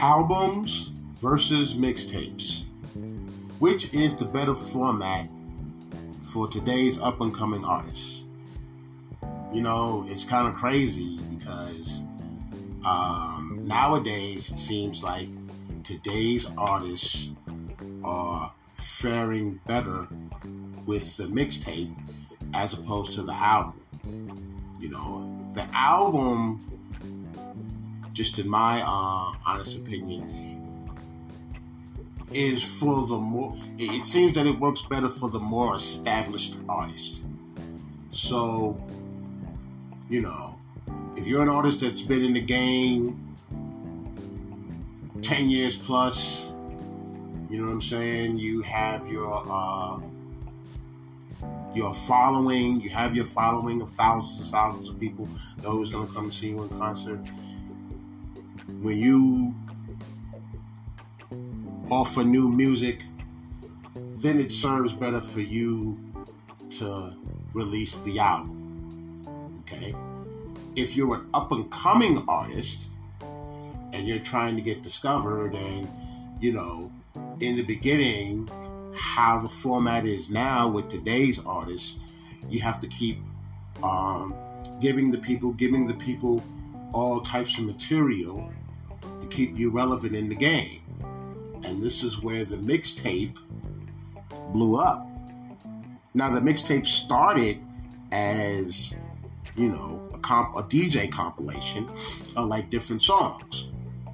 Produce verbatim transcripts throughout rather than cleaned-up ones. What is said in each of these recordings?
Albums versus mixtapes. Which is the better format for today's up-and-coming artists? You know, it's kind of crazy because um, nowadays it seems like today's artists are faring better with the mixtape as opposed to the album. You know, the album, just in my uh, honest opinion, is for the more, it seems that it works better for the more established artist. So, you know, if you're an artist that's been in the game ten years plus, you know what I'm saying? You have your uh, your following. You have your following of thousands and thousands of people that are always going to come see you in concert. When you offer new music, then it serves better for you to release the album. Okay? If you're an up-and-coming artist and you're trying to get discovered, and, you know, in the beginning, how the format is now with today's artists, you have to keep um, giving the people, giving the people all types of material to keep you relevant in the game. And this is where the mixtape blew up. Now, the mixtape started as, you know, a, comp- a D J compilation of like different songs.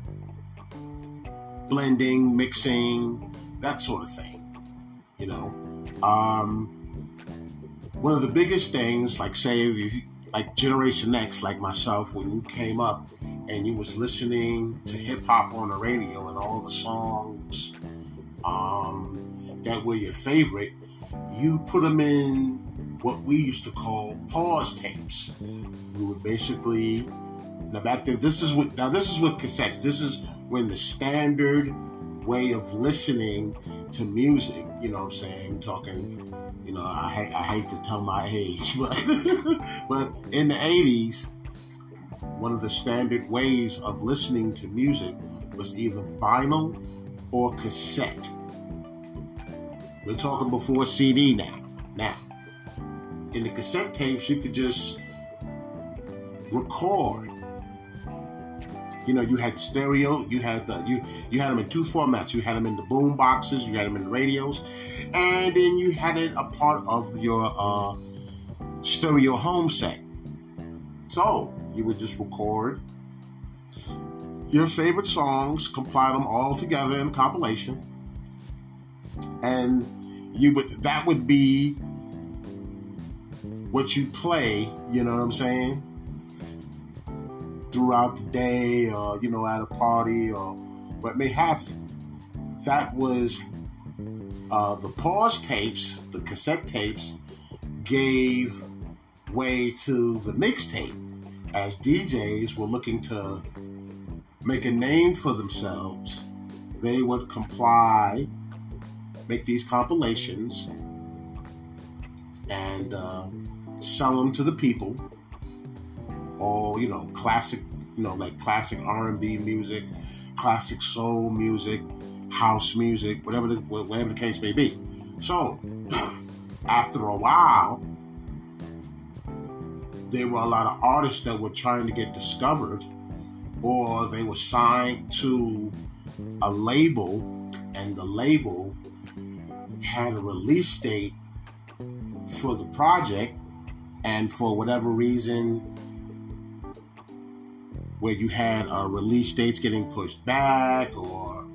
Blending, mixing, that sort of thing. You know, um, one of the biggest things, like say, if you, like Generation X, like myself, when you came up and you was listening to hip hop on the radio and all the songs um, that were your favorite, you put them in what we used to call pause tapes. You would basically, now back then, this is what, now this is what cassettes, this is when the standard way of listening to music, you know what I'm saying, I'm talking, you know, I, hate, I hate to tell my age, but, but in the eighties, one of the standard ways of listening to music was either vinyl or cassette. We're talking before C D now. Now, in the cassette tapes, you could just record. You know, you had stereo, you had the you you had them in two formats. You had them in the boom boxes, you had them in the radios, and then you had it a part of your uh, stereo home set. So you would just record your favorite songs, compile them all together in a compilation, and you would that would be what you play. You know what I'm saying? Throughout the day, or, you know, at a party, or what may have you. That was uh, the pause tapes, the cassette tapes, gave way to the mixtape as D Js were looking to make a name for themselves. They would comply, make these compilations, and uh, sell them to the people. Or, you know, classic, you know, like classic R and B music, classic soul music, house music, whatever the, whatever the case may be. So, after a while, there were a lot of artists that were trying to get discovered, or they were signed to a label, and the label had a release date for the project, and for whatever reason, where you had uh, release dates getting pushed back, or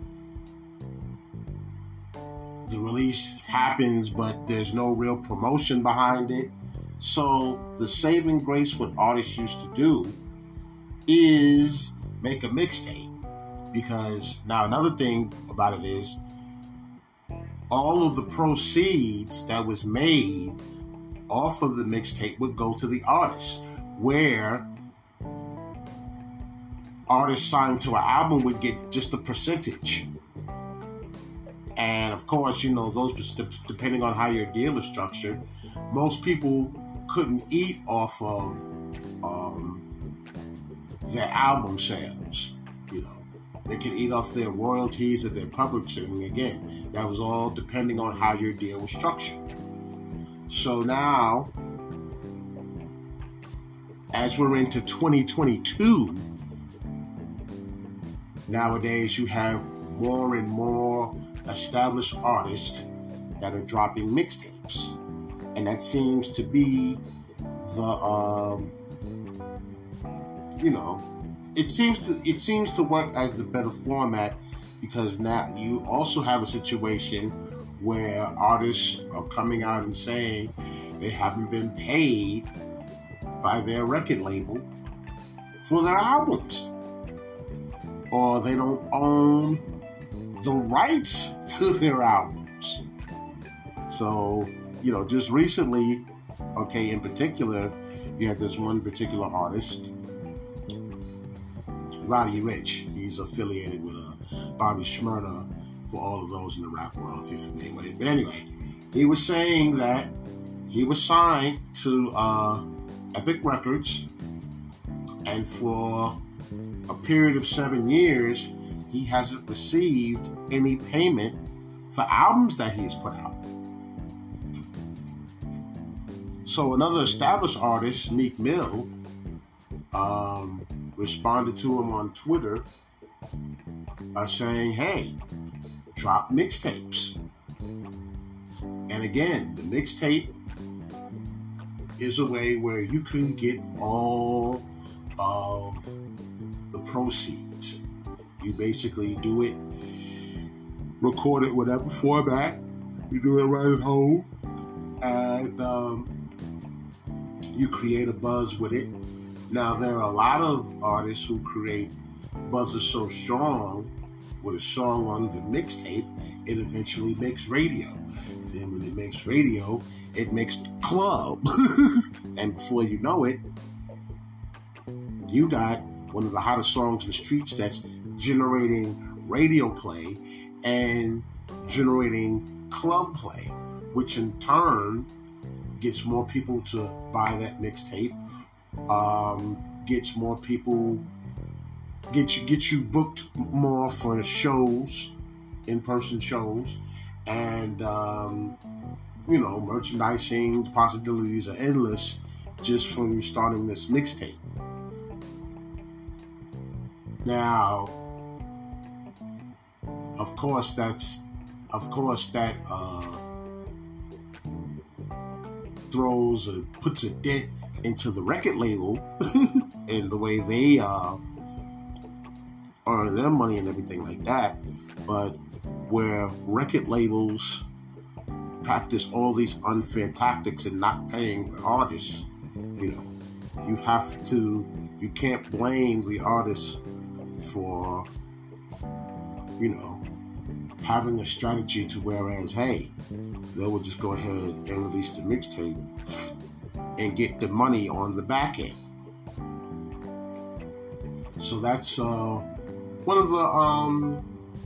the release happens but there's no real promotion behind it. So the saving grace what artists used to do is make a mixtape. Because now another thing about it is all of the proceeds that was made off of the mixtape would go to the artist, where artists signed to an album would get just a percentage. And of course, you know, those, depending on how your deal is structured, most people couldn't eat off of um, their album sales. You know, They can eat off their royalties if they're publishing. Again, that was all depending on how your deal was structured. So now, as we're into twenty twenty-two, nowadays you have more and more established artists that are dropping mixtapes. And that seems to be the, um, you know, it seems to it seems to work as the better format, because now you also have a situation where artists are coming out and saying they haven't been paid by their record label for their albums, or they don't own the rights to their albums. So, you know, just recently, okay, in particular, you have this one particular artist, Roddy Ricch. He's affiliated with uh, Bobby Shmurda, for all of those in the rap world, if you're familiar with it. But anyway, he was saying that he was signed to uh, Epic Records, and for a period of seven years, he hasn't received any payment for albums that he has put out. So another established artist, Meek Mill, um, responded to him on Twitter by saying, hey, drop mixtapes. And again, the mixtape is a way where you can get all of the proceeds. You basically do it, record it whatever format, you do it right at home, and um, you create a buzz with it. Now, there are a lot of artists who create buzzes so strong with a song on the mixtape, it eventually makes radio. And then when it makes radio, it makes the club. And before you know it, you got one of the hottest songs in the streets that's generating radio play and generating club play, which in turn gets more people to buy that mixtape, um, gets more people, get you, get you booked more for shows, in-person shows, and, um, you know, merchandising possibilities are endless just from you starting this mixtape. Now, of course, that's, of course, that, uh, throws or puts a dent into the record label and the way they uh, earn their money and everything like that. But where record labels practice all these unfair tactics and not paying the artists, you know, you have to, you can't blame the artists for, you know, having a strategy to whereas, hey, they would just go ahead and release the mixtape and get the money on the back end. So that's uh, one of the, um,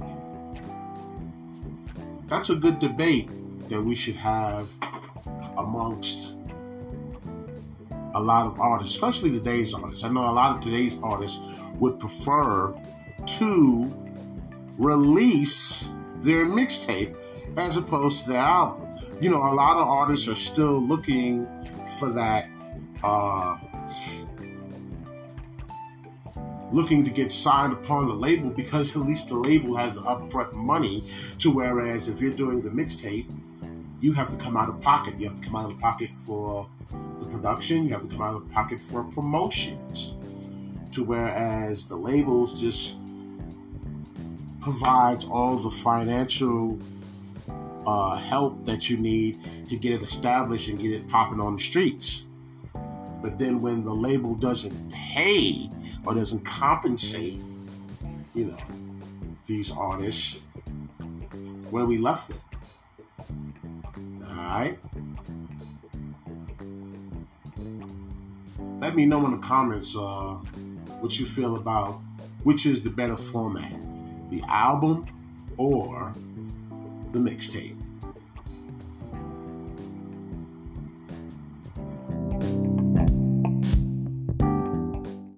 that's a good debate that we should have amongst a lot of artists, especially today's artists. I know a lot of today's artists would prefer to release their mixtape as opposed to their album. You know, a lot of artists are still looking for that, uh, looking to get signed upon the label, because at least the label has the upfront money, to whereas if you're doing the mixtape, you have to come out of pocket. You have to come out of pocket for the production. You have to come out of pocket for promotions. To whereas the labels just provides all the financial uh, help that you need to get it established and get it popping on the streets. But then when the label doesn't pay or doesn't compensate, you know, these artists, what are we left with? All right? Let me know in the comments uh, what you feel about which is the better format, the album or the mixtape.